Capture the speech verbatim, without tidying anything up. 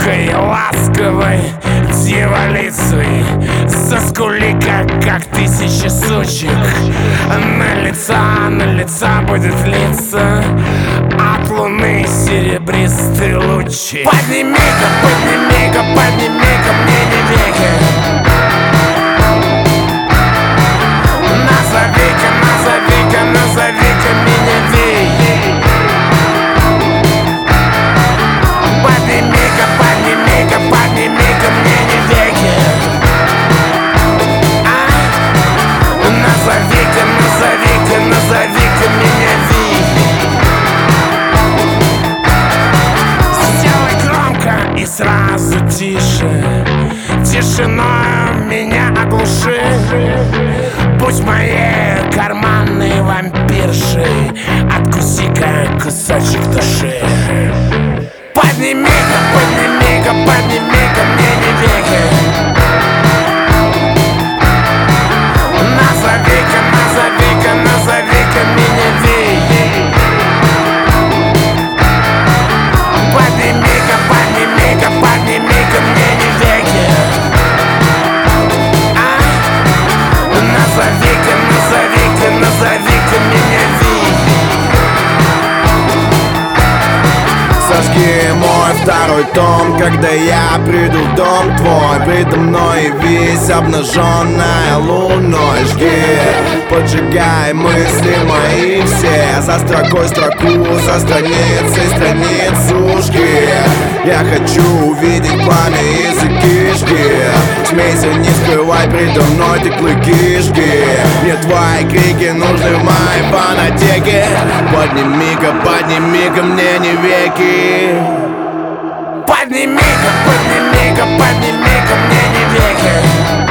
хрупкой, ласковой дьяволицей. Заскули-ка, как тысяча сучек. На лица, на лица будет литься от луны серебристые лучи. Подними-ка, подними-ка, подними-ка мне не веки. Назови-ка, назови-ка, назови-ка меня Вей. Подними-ка, подними-ка, подними-ка мне не веки. А? Назови-ка, назови-ка, назови-ка меня Вей. Сделай громко и сразу тише. Тишиной меня оглуши. Будь моей карманной вампиршей. Откуси-ка кусочек души. Подними-ка, подними-ка, подними-ка мне не веки. Назови-ка, назови-ка, назови-ка меня Вей. Подними-ка, подними-ка, подними-ка мне не веки. А? Назови-ка, назови-ка, назови-ка меня Вей. Сожги мой второй том, когда я приду в дом твой. Предо мной весь обнаженная луной. Жги, поджигай мысли мои все. За строкой строку, за страницей страницу жги. Я хочу увидеть пламя языки жги. Смейся, не скрывай предо мной ты клыки жги. Мне твои крики нужны в моей фонотеке. Подними-ка, подними-ка мне не веки. Подними-ка, подними-ка, подними-ка мне не веки.